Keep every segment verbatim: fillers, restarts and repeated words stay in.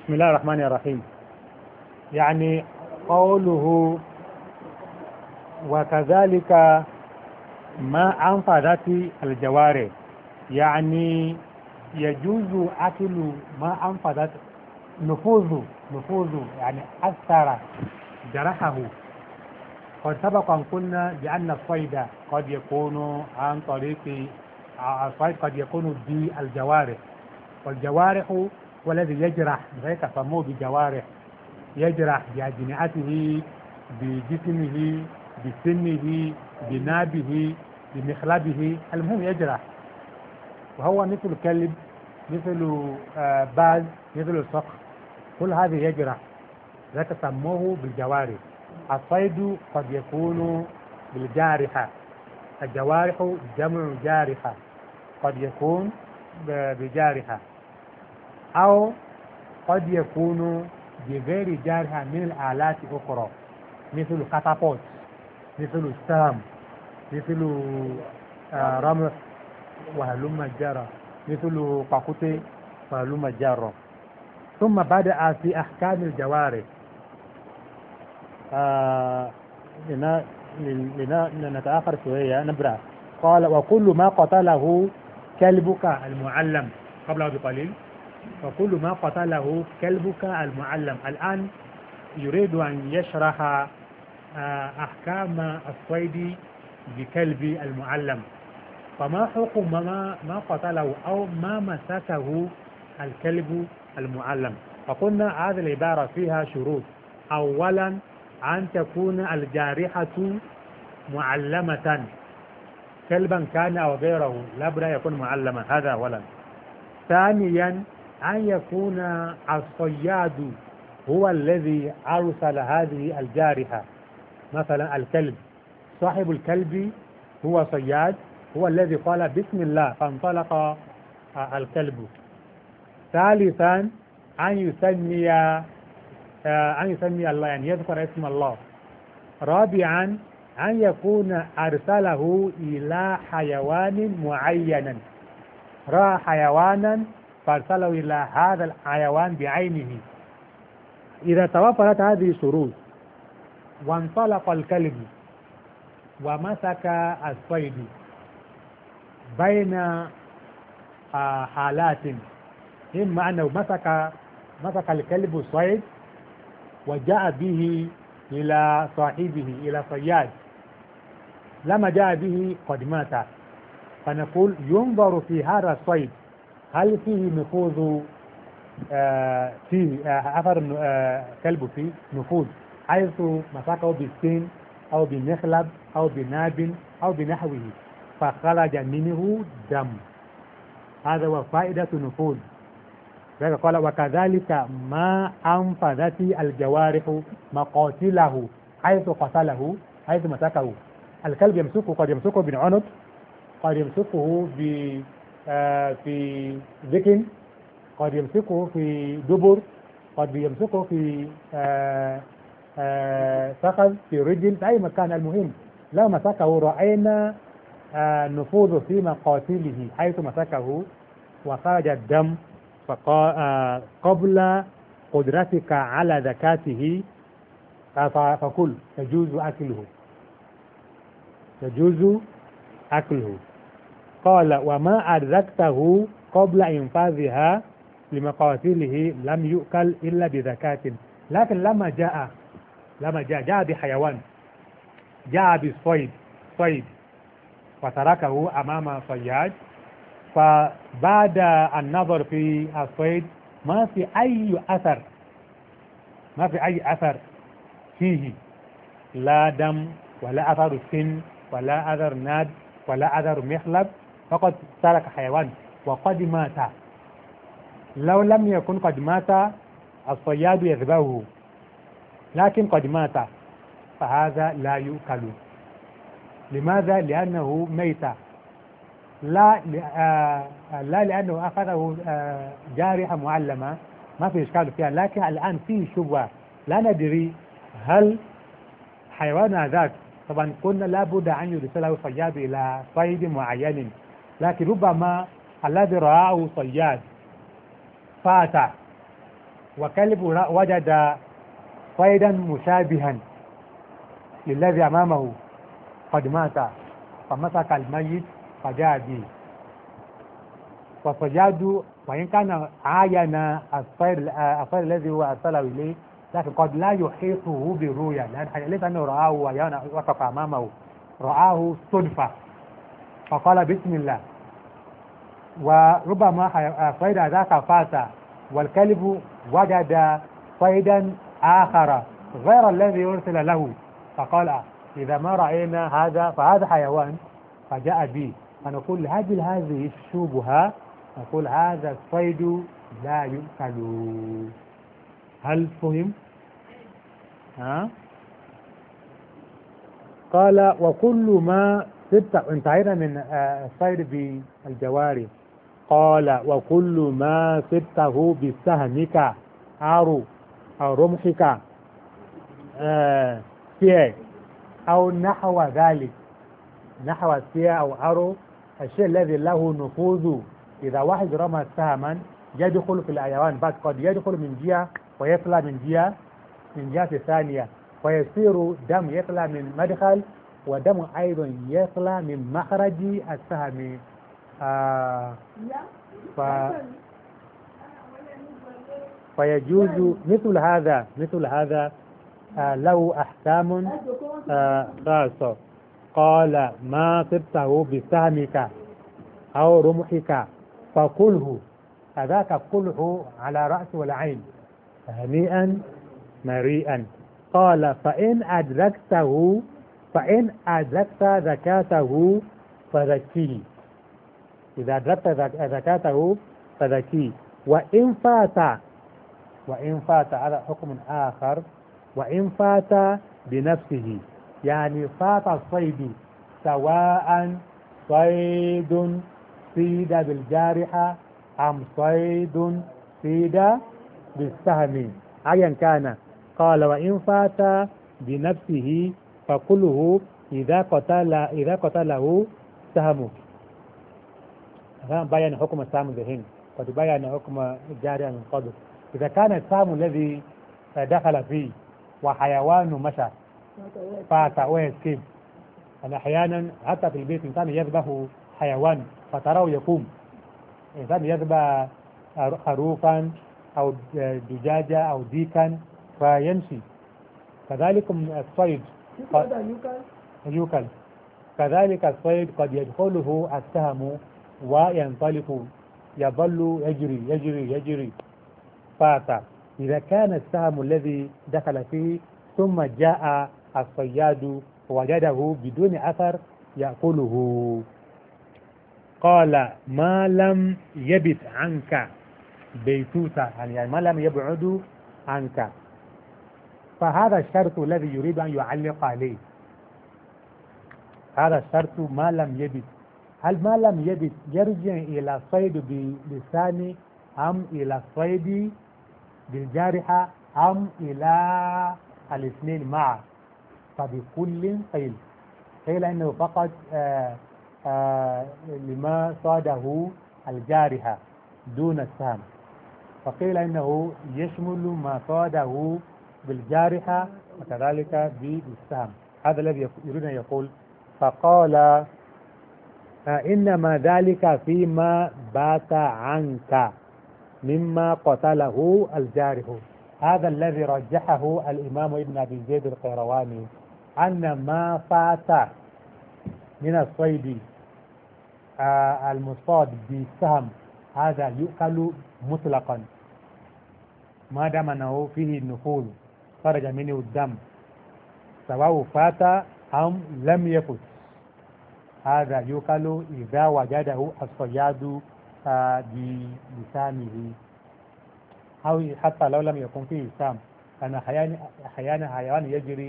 بسم الله الرحمن الرحيم. يعني قوله وكذلك ما أنفذت الجوارح، يعني يجوز أكل ما أنفذت نفوذ نفوذ يعني أثر جرحه. قد سبق أن قلنا بأن الصيد قد يكون عن طريق الصيد قد يكون بالجوارح، والجوارح هو الذي يجرح، لذلك سموه بجوارح، يجرح بأجنحته بجسمه بسنه بنابه بمخلبه، المهم يجرح، وهو مثل الكلب مثل آه باز مثل الصقر، كل هذه يجرح، لذلك سموه بالجوارح. الصيد قد يكون بالجارحة، الجوارح جمع جارحة، قد يكون بجارحة أو قد يكون بغير جارحة من الآلات الأخرى مثل الكتابوت مثل السهم مثل آه رمح وهلم جرى مثل قاقوتي وهلم جرى. ثم بدأ في أحكام الجوارح. آه لنتآخر شوية نبرأ. قال وكل ما قتله كلبك المعلم، قبله بقليل، وكل ما قتله كلبك المعلم. الآن يريد أن يشرح آه أحكام الصيد بكلب المعلم. فما حكم ما, ما قتله أو ما مسكه الكلب المعلم؟ فقلنا هذه العبارة فيها شروط. أولا أن تكون الجارحة معلمة، كلبا كان أو غيره لابد أن يكون معلما، هذا أولا. ثانيا أن يكون الصياد هو الذي أرسل هذه الجارحة، مثلا الكلب، صاحب الكلب هو صياد، هو الذي قال بسم الله فانطلق الكلب. ثالثا أن يسمي أن يسمي الله، يعني يذكر اسم الله. رابعا أن يكون أرسله إلى حيوان معين، رأى حيوانا فارسله إلى هذا الحيوان بعينه. إذا توفرت هذه الشروط وانطلق الكلب ومسك الصيد بين حالات، إما أنه مسك مسك الكلب الصيد وجاء به إلى صاحبه إلى صياد، لما جاء به قد مات، فنقول ينظر في هذا الصيد هل فيه نفوذ آه فيه آه أثر آه كلب فيه نفوذ، حيث مسكه بالسن أو بمخلب أو بناب أو بنحوه فخرج منه دم، هذا هو فائدة نفوذ. ذلك قال وكذلك ما أنفذت الجوارح مقاتله، حيث قتله حيث مسكه. الكلب يمسكه، قد يمسكه بالعنق، قد يمسكه ب آه في ذكن، قد يمسكه في دبر، قد يمسكه في آه آه فخذ، في رجل، في أي مكان. المهم لو مسكه رأينا آه نفوذ في مقاتله حيث مسكه وخرج الدم، فقبل قدرتك على ذكاته فكل يجوز أكله، يجوز أكله. قال وما أدركته قبل إنفاذها لمقاتله لم يؤكل إلا بذكاة. لكن لما جاء لما جاء جاء بحيوان، جاء بالصيد صيد وتركه أمام صياد، فبعد النظر في الصيد ما في أي أثر ما في أي أثر فيه، لا دم ولا أثر سن ولا أثر ناد ولا أثر مخلب، فقد ترك حيوان وقد مات. لو لم يكن قد مات الصياد يذبحه، لكن قد مات فهذا لا يؤكل. لماذا؟ لأنه ميت، لا آه لا لأنه أخذه آه جارحة معلمة، ما في إشكال فيها. لكن الآن فيه شبهة، لا ندري هل حيوان ذاك، طبعا قلنا لابد أن يرسله صياد إلى صيد معين، لكن ربما الذي رآه صياد فات وكلب وجد صيدا مشابها للذي أمامه قد مات فمسك الميت فجاء به. والصياد وإن كان عاين الصيد الصيد الذي هو أرسله إليه، لكن قد لا يحيطه بالرؤيا، لأن ليس أنه رآه وقف أمامه، رآه صدفة فقال بسم الله. وربما صيد ذاك فات والكلب وجد صيدا آخر غير الذي أرسل له، فقال إذا ما رأينا هذا فهذا حيوان فجاء به، فنقول هذه هذه الشبهة، نقول هذا الصيد لا يؤكل. هل فهم؟ ها؟ قال وكل ما سبت، انتهينا من الصيد بالجواري. قال وكل ما سبته بسهمك أو أو رمحك آه سيء أو نحو ذلك، نحو السيء أو أرو، الشيء الذي له نفوذ، إذا واحد رمى سهما يدخل في الحيوان، بس قد يدخل من جهة ويطلع من جهة من جهة ثانية، ويصير دم يطلع من مدخل ودم أيضا يطلع من مخرج السهم. آه ف... فيجوز مثل هذا مثل هذا آه له أحكام آه خاصة. قال ما صبته بسهمك أو رمحك فكله، هذاك كله على رأس والعين هنيئا مريئا. قال فإن أدركته فإن أدركت زكاته فزكيه، إذا أدركت زكاته فزكيه. وإن فات وإن فات هذا حكم آخر، وإن فات بنفسه، يعني فات الصيد سواء صيد صيد بالجارحة أم صيد صيد بالسهم أيا كان. قال وإن فات بنفسه فكله إذا قتل إذا قتله سهمه. بيان حكم السهم ذهن، قد بيان حكم الجارحة من قبل. إذا كان السهم الذي دخل فيه وحيوان مشى فات ويسكب، أنا أحيانا حتى في البيت إنسان يذبح حيوان فتراه يقوم، إنسان يذبح خروفا أو دجاجة أو ديكا فيمشي، كذلك الصيد يوكل، كذلك الصيد قد يدخله السهم وينطلق يظل يجري يجري يجري فات. إذا كان السهم الذي دخل فيه ثم جاء الصياد وجده بدون أثر يأكله. قال ما لم يبت عنك بيتوتا، يعني ما لم يبعد عنك، فهذا الشرط الذي يريد أن يعلق عليه، هذا الشرط ما لم يبت. هل ما لم يبت يرجع إلى الصيد بلسان أم إلى الصيد بالجارحة أم إلى الاثنين معا؟ فبكل قيل قيل إنه فقط آآ آآ لما صاده الجارحة دون السهم، فقيل إنه يشمل ما صاده بالجارحة وكذلك بالسهم. هذا الذي يريد أن يقول. فقال إنما ذلك فيما بات عنك مما قتله الجارح. هذا الذي رجحه الإمام ابن أبي زيد القيرواني، أن ما فات من الصيد آه المصاد بالسهم هذا يؤكل مطلقا ما دام أنه فيه النفوذ خرج منه الدم، سواء فات أم لم يفت، هذا يؤكل إذا وجده الصياد آه بلسانه، أو حتى لو لم يكن فيه سام، لأن أحيانا حيوان يجري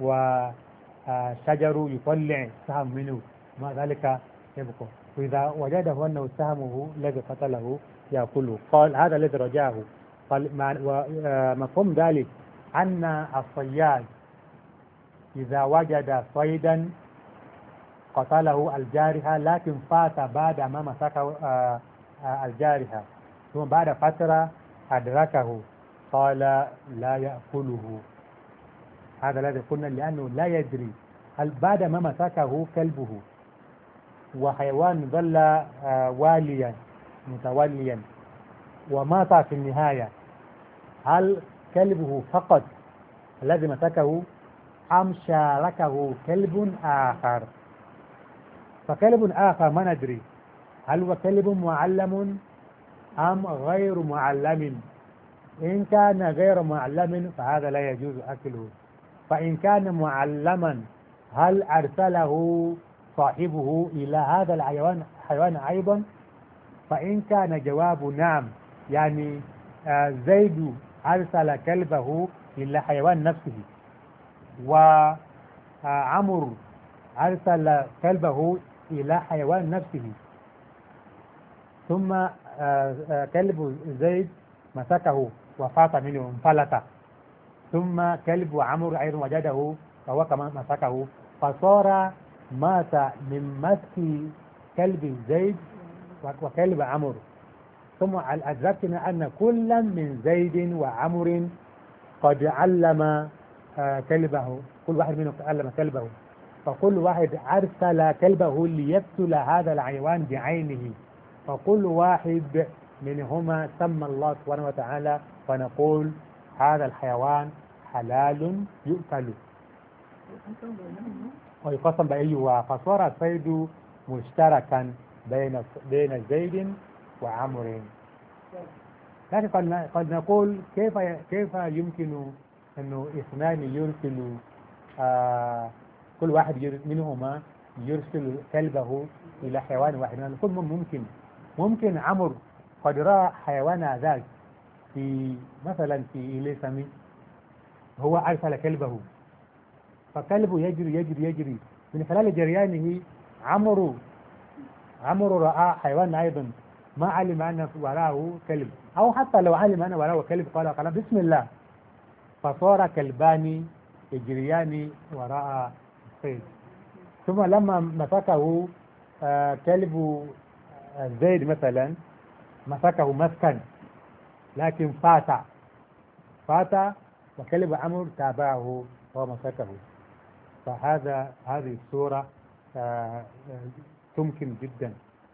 وشجر يطلع سهم منه ما ذلك يبقى، وإذا وجده أنه سهمه الذي قتله يأكله. قال هذا الذي رجاه. قال مفهوم ذلك أن الصياد إذا وجد صيدا قتله الجارحة لكن فات بعد ما مسكه الجارحة ثم بعد فترة أدركه قال لا يأكله. هذا الذي قلنا لأنه لا يدري هل بعد ما مسكه كلبه وحيوان ظل آه واليا متوليا ومات في النهاية، هل كلبه فقط الذي مسكه أم شاركه كلب آخر؟ فكلب آخر ما ندري هل هو كلب معلم أم غير معلم. إن كان غير معلم فهذا لا يجوز أكله. فإن كان معلما هل أرسله صاحبه إلى هذا الحيوان حيوان أيضا؟ فإن كان جواب نعم، يعني آه زيد أرسل كلبه إلى حيوان نفسه، وعمر أرسل كلبه إلى حيوان نفسه، ثم آه آه كلب زيد مسكه وفات منه انفلت، ثم كلب عمرو أيضا وجده فهو كمان مسكه، فصار مات من مسك كلب زيد وكلب عمرو. ثم أدركنا أن كل من زيد وعمر قد علم كلبه، كل واحد منهم علم كلبه، فكل واحد أرسل كلبه ليقتل هذا الحيوان بعينه، فكل واحد منهما سمى الله سبحانه وتعالى، فنقول هذا الحيوان حلال يؤكل ويقسم بأيه، فصار الصيد مشتركا بين بين زيد وعمر. لكن قد قد نقول كيف كيف يمكن انه اثنان يرسل آه كل واحد منهما يرسل كلبه الى حيوان واحد؟ نقول ممكن ممكن عمرو قد راى حيوان ذاك في مثلا في إليسامي، هو ارسل كلبه، فكلبه يجري يجري يجري، من خلال جريانه عمرو عمرو راى حيوان ايضا ما علم أن وراءه كلب، أو حتى لو علم أن وراءه كلب قال قال بسم الله، فصار كلبان يجريان وراء الصيد. ثم لما مسكه آه كلب آه زيد مثلا مسكه مسكا لكن فات فات وكلب عمرو تابعه ومسكه. فهذا هذه الصورة آه تمكن جدا.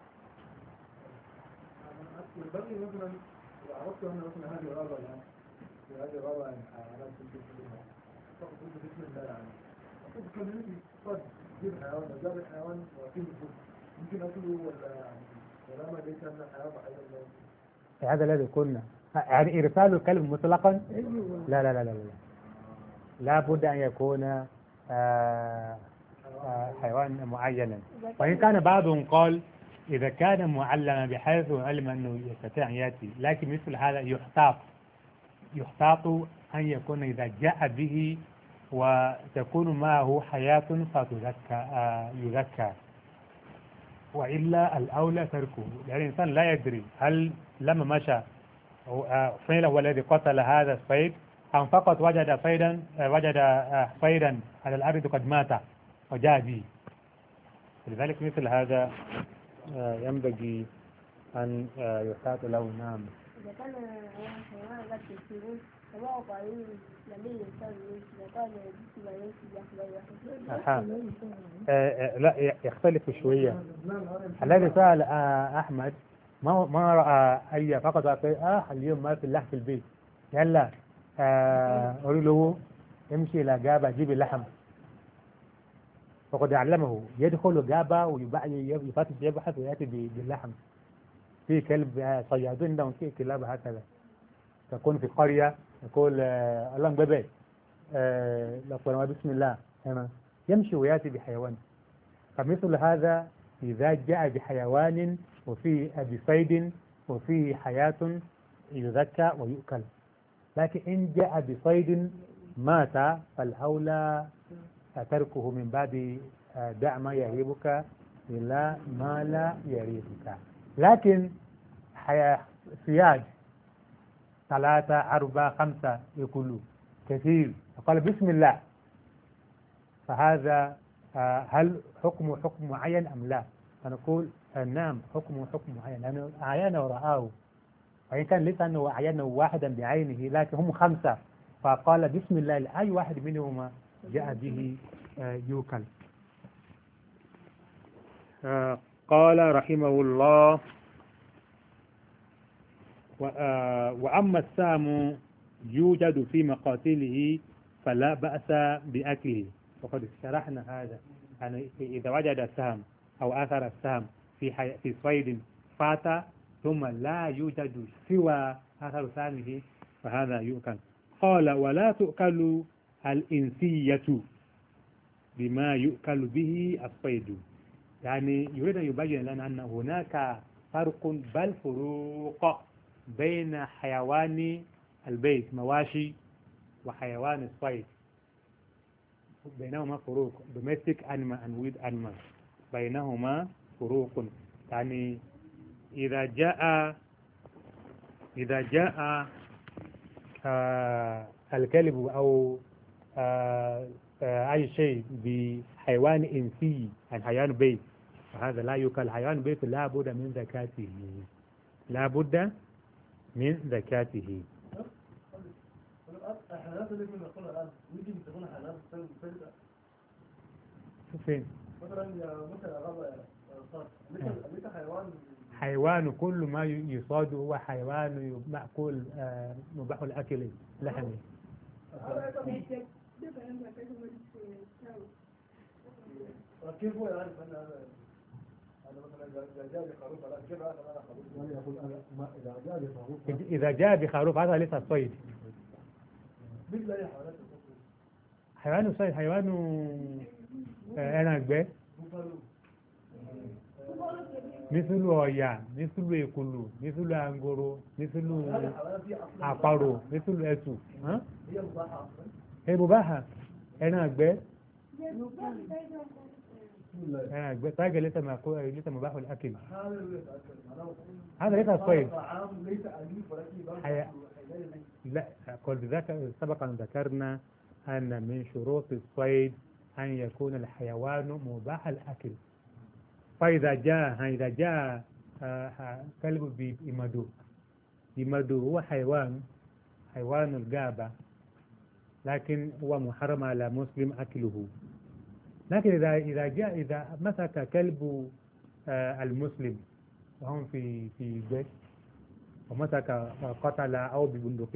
والباقي مثلا إذا عرفت أن مثلا هذه غابة الآن في هذه غابة على كل شيء فقط قلت بسم الله يعني أقول كان يمكن قد يجيب حيوان جاب الحيوان وأكيد الفل يمكن أكله ولا يعني ولا ما ليس أن الحيوان أيضا هذا الذي قلنا، يعني إرسال الكلب مطلقا لا لا لا لا لا لا بد أن يكون آه آه حيوان معينا. وإن كان بعضهم قال إذا كان معلما بحيث علم أنه يستطيع أن يأتي، لكن مثل هذا يحتاط يحتاط أن يكون إذا جاء به وتكون معه حياة فتذكى آه يذكى، وإلا الأولى تركه، لأن الإنسان لا يدري هل لما مشى فعلا هو الذي قتل هذا الصيد أم فقط وجد صيدا وجد صيدا على الأرض قد مات وجاء به. لذلك مثل هذا ينبغي أن يحتاط له. نعم. إذا كان حيوان لا تسيرون فما قالوا لم يسوي إذا كان يسوي لا يختلف شوية. الذي سأل أحمد ما ما رأى أي فقط آه اليوم ما في اللحم في البيت، يلا أقول له امشي إلى جابة جيب اللحم، فقد علمه يدخل جابة ويفتش يبحث ويأتي باللحم. في كلب صيادون عندهم في كلاب هكذا تكون في قرية يقول الله بابي لقد بسم الله هنا يمشي ويأتي بحيوان. فمثل هذا إذا جاء بحيوان وفيه بصيد وفيه حياة يذكى ويؤكل، لكن إن جاء بصيد مات فالأولى تركه من باب دع ما يريبك إلى ما لا يريبك. لكن صياد ثلاثة أربعة خمسة يقولوا كثير فقال بسم الله، فهذا هل حكم حكم معين أم لا؟ فنقول نعم حكم حكم معين لأنه أعيانه ورآه وإن كان ليس أنه عينه واحدا بعينه لكن هم خمسة، فقال بسم الله أي واحد منهما جاء به يوكل. قال رحمه الله: وأما السام يوجد في مقاتله فلا بأس بأكله. وقد شرحنا هذا، يعني إذا وجد السهم أو أثر السهم في حي... في صيد فات ثم لا يوجد سوى أثر سهمه فهذا يؤكل. قال: ولا تؤكل الإنسية بما يؤكل به الصيد. يعني يريد أن يبين لنا أن هناك فرق بل فروق بين حيوان البيت مواشي وحيوان الصيد، بينهما فروق. domestic animal and wild animal بينهما فروق. يعني إذا جاء إذا جاء آه الكلب أو آه آه أي شيء بحيوان إنسي عن حيوان بيت فهذا لا يؤكل. حيوان بيت لا بد من زكاته، لا بد من زكاته. الحيوانات اللي كنا نقولها الآن يجب أن تكون حيوانات مختلفة. فين؟ مثلا مثلا غابة ليس حيوان حيوان كل ما يصاد هو حيوان مأكول مباح الأكل لحمه. كيف هو يعرف أن هذا هذا مثلا إذا جاء بخروف كيف يعرف أن هذا خروف؟ يقول أنا إذا جاء بخروف إذا جاء بخروف هذا ليس الصيد. مثل أي حيوانات؟ حيوان الصيد حيوان أنا أكبر مثل ويا مثل يكلو مثل أنغورو مثل أقارو مثل أسو. ها؟ هي مباحة. هي مباحة. أنا أكبر أنا أكبر تاجر ليس مأكول ليس مباح الأكل. هذا ليس الصيد. لا قل ذاك سبق أن ذكرنا أن من شروط الصيد أن يكون الحيوان مباح الأكل. فإذا جاء إذا جاء كلب بإمدو، إمدو هو حيوان حيوان الغابة لكن هو محرم على مسلم أكله. لكن إذا إذا جاء إذا مسك كلب المسلم وهم في في بيت ومسك قتل أو ببندقية